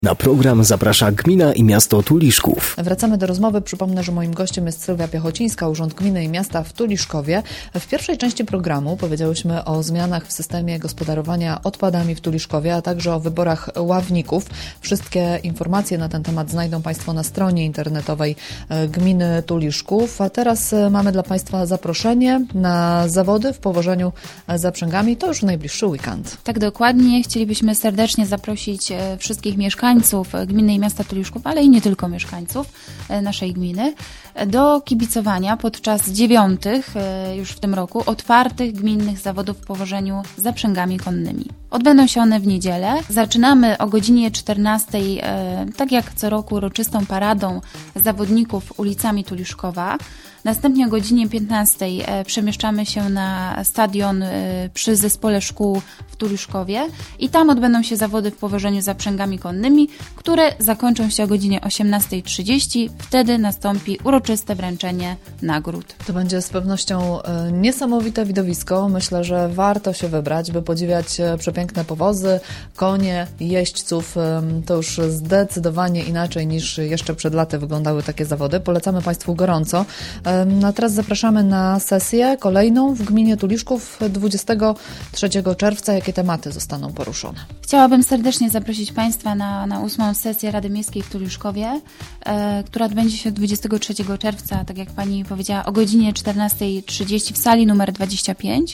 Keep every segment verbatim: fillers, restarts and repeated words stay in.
Na program zaprasza Gmina i Miasto Tuliszków. Wracamy do rozmowy. Przypomnę, że moim gościem jest Sylwia Piechocińska, Urząd Gminy i Miasta w Tuliszkowie. W pierwszej części programu powiedziałyśmy o zmianach w systemie gospodarowania odpadami w Tuliszkowie, a także o wyborach ławników. Wszystkie informacje na ten temat znajdą Państwo na stronie internetowej Gminy Tuliszków. A teraz mamy dla Państwa zaproszenie na zawody w powożeniu zaprzęgami. To już w najbliższy weekend. Tak, dokładnie. Chcielibyśmy serdecznie zaprosić wszystkich mieszkańców Gminy i Miasta Tuliszków, ale i nie tylko mieszkańców naszej gminy, do kibicowania podczas dziewiątych już w tym roku otwartych gminnych zawodów w powożeniu zaprzęgami konnymi. Odbędą się one w niedzielę. Zaczynamy o godzinie czternastej, tak jak co roku, uroczystą paradą zawodników ulicami Tuliszkowa. Następnie o godzinie piętnastej przemieszczamy się na stadion przy Zespole Szkół w Tuliszkowie i tam odbędą się zawody w powożeniu zaprzęgami konnymi, które zakończą się o godzinie osiemnastej trzydzieści. Wtedy nastąpi uroczyste wręczenie nagród. To będzie z pewnością niesamowite widowisko. Myślę, że warto się wybrać, by podziwiać przepiękne powozy, konie, jeźdźców. To już zdecydowanie inaczej niż jeszcze przed laty wyglądały takie zawody. Polecamy Państwu gorąco. A teraz zapraszamy na sesję kolejną w gminie Tuliszków dwudziestego trzeciego czerwca. Jakie tematy zostaną poruszone? Chciałabym serdecznie zaprosić Państwa na, na ósmą sesję Rady Miejskiej w Tuliszkowie, e, która odbędzie się dwudziestego trzeciego czerwca, tak jak Pani powiedziała, o godzinie czternastej trzydzieści w sali numer dwadzieścia pięć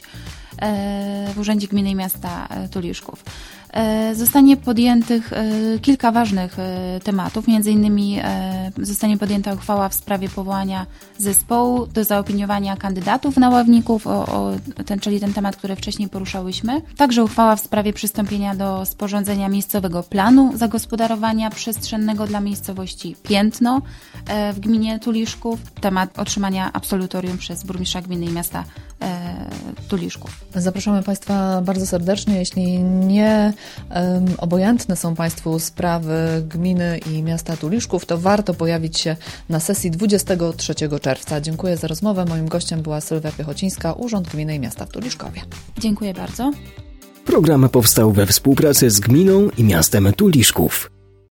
e, w Urzędzie Gminy i Miasta Tuliszków. Zostanie podjętych kilka ważnych tematów, między innymi zostanie podjęta uchwała w sprawie powołania zespołu do zaopiniowania kandydatów na ławników, o, o ten, czyli ten temat, który wcześniej poruszałyśmy. Także uchwała w sprawie przystąpienia do sporządzenia miejscowego planu zagospodarowania przestrzennego dla miejscowości Piętno w gminie Tuliszków. Temat otrzymania absolutorium przez burmistrza gminy i miasta Tuliszków. Zapraszamy Państwa bardzo serdecznie. Jeśli nie um, obojętne są Państwu sprawy gminy i miasta Tuliszków, to warto pojawić się na sesji dwudziestego trzeciego czerwca. Dziękuję za rozmowę. Moim gościem była Sylwia Piechocińska, Urząd Gminy i Miasta w Tuliszkowie. Dziękuję bardzo. Program powstał we współpracy z Gminą i Miastem Tuliszków.